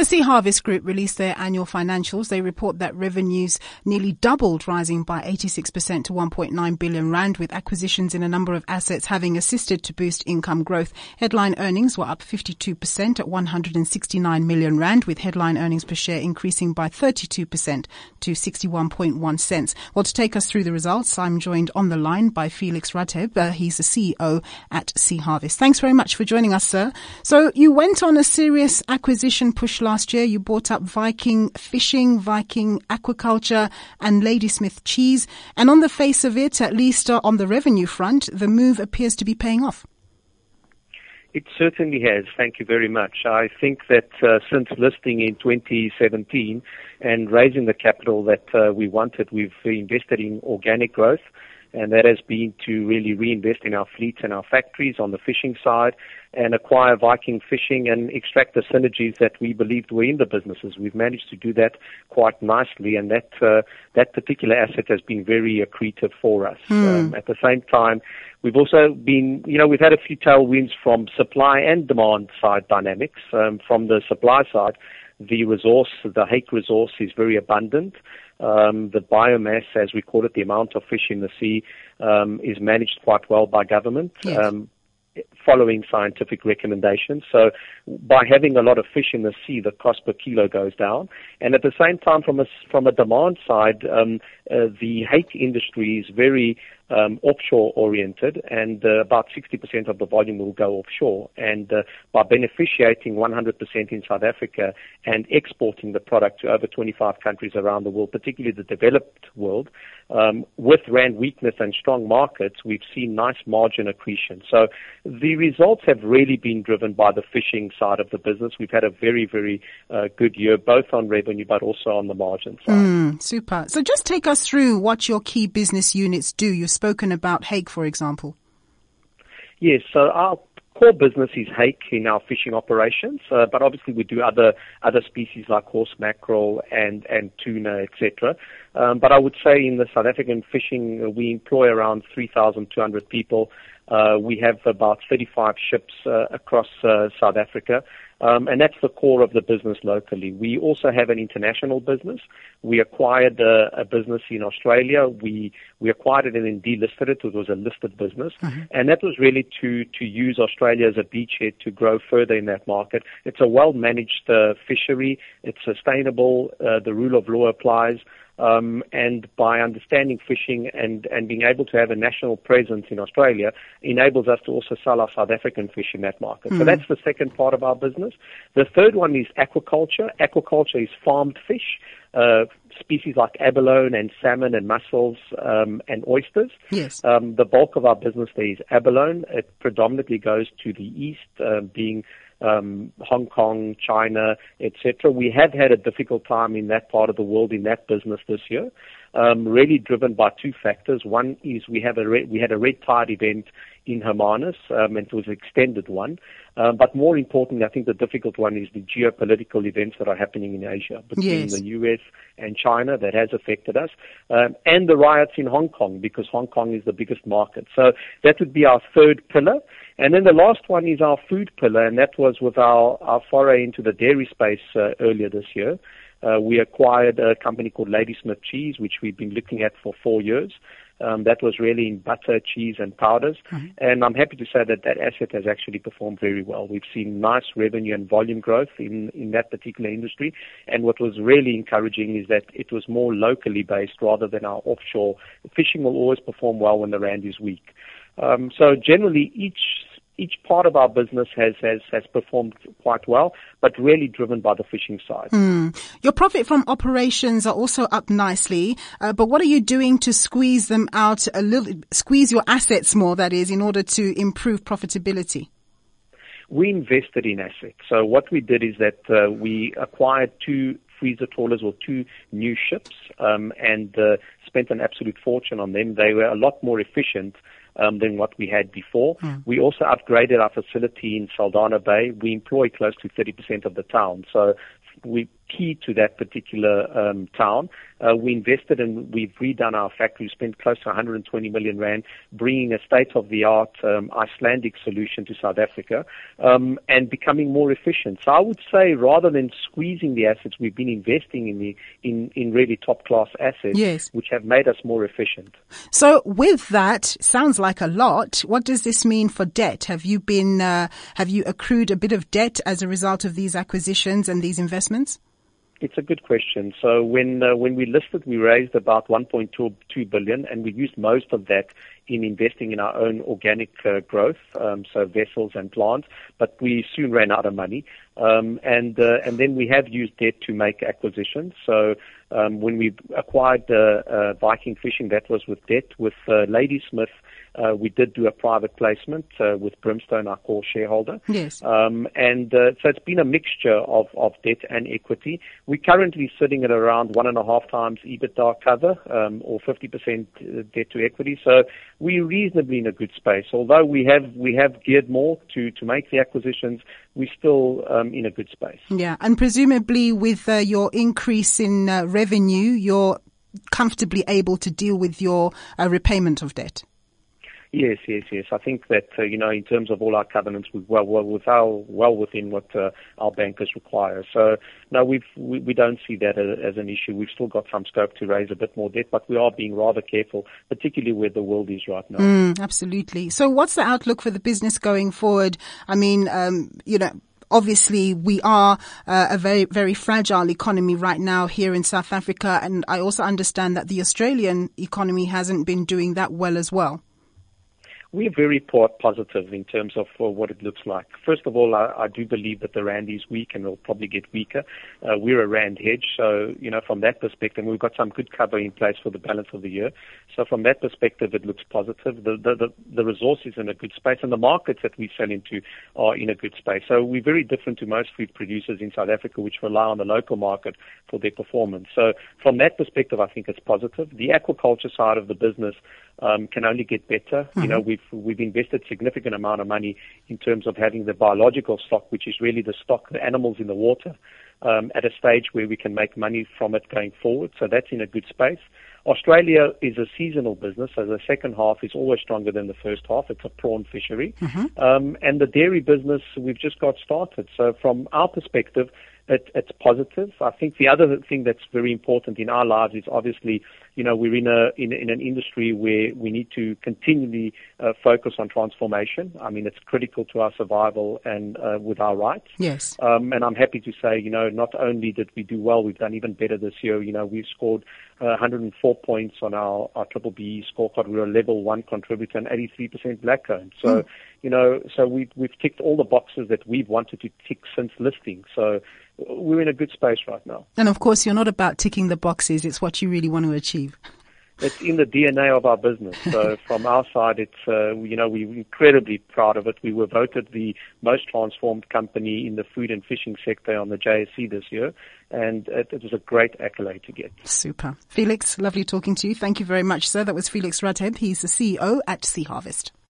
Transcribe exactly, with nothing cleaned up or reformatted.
Sea Harvest Group released their annual financials. They report that revenues nearly doubled, rising by eighty-six percent to one point nine billion rand, with acquisitions in a number of assets having assisted to boost income growth. Headline earnings were up fifty-two percent at one hundred sixty-nine million rand, with headline earnings per share increasing by thirty-two percent to sixty-one point one cents. Well, to take us through the results, I'm joined on the line by Felix Radheb. Uh, he's the C E O at Sea Harvest. Thanks very much for joining us, sir. So you went on a serious acquisition push last year. You bought up Viking Fishing, Viking Aquaculture and Ladysmith Cheese. And on the face of it, at least uh, on the revenue front, the move appears to be paying off. It certainly has. Thank you very much. I think that uh, since listing in twenty seventeen and raising the capital that uh, we wanted, we've invested in organic growth. And that has been to really reinvest in our fleets and our factories on the fishing side and acquire Viking Fishing and extract the synergies that we believed were in the businesses. We've managed to do that quite nicely, and that uh, that particular asset has been very accretive for us. Mm. Um, at the same time, we've also been, you know, we've had a few tailwinds from supply and demand side dynamics. Um, from the supply side, the resource, the hake resource is very abundant. Um, the biomass, as we call it, the amount of fish in the sea, um, is managed quite well by government, yes. um, following scientific recommendations. So by having a lot of fish in the sea, the cost per kilo goes down. And at the same time, from a, from a demand side, um, uh, the hake industry is very um, offshore-oriented, and uh, about sixty percent of the volume will go offshore. And uh, by beneficiating one hundred percent in South Africa and exporting the product to over twenty-five countries around the world, particularly the developed world, um, with rand weakness and strong markets, we've seen nice margin accretion. So the results have really been driven by the fishing side of the business. We've had a very, very uh, good year, both on revenue but also on the margin side. Mm, super. So just take us through what your key business units do. You've spoken about hake, for example. Yes, so our core business is hake in our fishing operations, uh, but obviously we do other other species like horse mackerel and, and tuna, et cetera. Um, but I would say in the South African fishing, uh, we employ around three thousand two hundred people. Uh, we have about thirty-five ships uh, across uh, South Africa, um, and that's the core of the business locally. We also have an international business. We acquired a, a business in Australia. We we acquired it and then delisted it. It was a listed business, mm-hmm. and that was really to to use Australia as a beachhead to grow further in that market. It's a well-managed uh, fishery. It's sustainable. Uh, the rule of law applies. Um, and by understanding fishing and, and being able to have a national presence in Australia enables us to also sell our South African fish in that market. Mm. So that's the second part of our business. The third one is aquaculture. Aquaculture is farmed fish, uh, species like abalone and salmon and mussels um, and oysters. Yes. Um, the bulk of our business there is abalone. It predominantly goes to the east, uh, being Um, Hong Kong, China, et cetera. We have had a difficult time in that part of the world in that business this year, um, really driven by two factors. One is we have a re- we had a red tide event in Hermanus, um, and it was an extended one. Um, but more importantly, I think the difficult one is the geopolitical events that are happening in Asia between yes. the U S and China that has affected us, um, and the riots in Hong Kong, because Hong Kong is the biggest market. So that would be our third pillar. And then the last one is our food pillar, and that was with our, our foray into the dairy space uh, earlier this year. Uh, we acquired a company called Ladysmith Cheese, which we've been looking at for four years. Um, that was really in butter, cheese, and powders. Mm-hmm. And I'm happy to say that that asset has actually performed very well. We've seen nice revenue and volume growth in, in that particular industry. And what was really encouraging is that it was more locally based rather than our offshore. Fishing will always perform well when the rand is weak. Um, so generally, each each part of our business has, has, has performed quite well, but really driven by the fishing side. Mm. Your profit from operations are also up nicely, uh, but what are you doing to squeeze them out a little, squeeze your assets more, that is, in order to improve profitability? We invested in assets. So what we did is that uh, we acquired two freezer trawlers or two new ships um, and uh, spent an absolute fortune on them. They were a lot more efficient Um, than what we had before. Mm. We also upgraded our facility in Saldanha Bay. We employ close to thirty percent of the town. So we key to that particular um, town. Uh, we invested and we've redone our factory, spent close to one hundred twenty million rand, bringing a state-of-the-art um, Icelandic solution to South Africa um, and becoming more efficient. So I would say rather than squeezing the assets, we've been investing in the in, in really top-class assets, yes, which have made us more efficient. So with that, sounds like a lot. What does this mean for debt? Have you been uh, have you accrued a bit of debt as a result of these acquisitions and these investments? It's a good question. So when uh, when we listed, we raised about one point two billion, and we used most of that in investing in our own organic uh, growth, um, so vessels and plants. But we soon ran out of money, um, and uh, and then we have used debt to make acquisitions. So um, when we acquired uh, uh, Viking Fishing, that was with debt. With uh, Ladysmith, Uh, we did do a private placement uh, with Brimstone, our core shareholder. Yes. Um, and uh, so it's been a mixture of, of debt and equity. We're currently sitting at around one and a half times EBITDA cover, um, or fifty percent debt to equity. So we're reasonably in a good space. Although we have we have geared more to, to make the acquisitions, we're still um, in a good space. Yeah, and presumably with uh, your increase in uh, revenue, you're comfortably able to deal with your uh, repayment of debt. Yes, yes, yes. I think that, uh, you know, in terms of all our covenants, we're well, well, well, well within what uh, our bankers require. So, no, we've, we, we don't see that as, as an issue. We've still got some scope to raise a bit more debt, but we are being rather careful, particularly where the world is right now. Mm, absolutely. So what's the outlook for the business going forward? I mean, um, you know, obviously, we are uh, a very, very fragile economy right now here in South Africa, and I also understand that the Australian economy hasn't been doing that well as well. We're very positive in terms of uh, what it looks like. First of all, I, I do believe that the rand is weak and will probably get weaker. Uh, we're a rand hedge, so, you know, from that perspective, we've got some good cover in place for the balance of the year. So from that perspective, it looks positive. The, the, the, the resource is in a good space, and the markets that we sell into are in a good space. So we're very different to most food producers in South Africa, which rely on the local market for their performance. So from that perspective, I think it's positive. The aquaculture side of the business um, can only get better. Mm-hmm. You know, we've We've invested significant amount of money in terms of having the biological stock, which is really the stock, the animals in the water, um, at a stage where we can make money from it going forward. So that's in a good space. Australia is a seasonal business, so the second half is always stronger than the first half. It's a prawn fishery. Mm-hmm. Um, and the dairy business, we've just got started. So from our perspective, It, it's positive. I think the other thing that's very important in our lives is obviously, you know, we're in a in, in an industry where we need to continually uh, focus on transformation. I mean, it's critical to our survival and uh, with our rights. Yes. Um, and I'm happy to say, you know, not only did we do well, we've done even better this year. You know, we've scored uh, one hundred four points on our, our triple B scorecard. We're a level one contributor and eighty-three percent black owned. So, mm. you know, so we've, we've ticked all the boxes that we've wanted to tick since listing. So we're in a good space right now. And of course, you're not about ticking the boxes. It's what you really want to achieve. It's in the D N A of our business. So from our side, it's, uh, you know, we're incredibly proud of it. We were voted the most transformed company in the food and fishing sector on the J S C this year. And it, it was a great accolade to get. Super. Felix, lovely talking to you. Thank you very much, sir. That was Felix Ruthed. He's the C E O at Sea Harvest.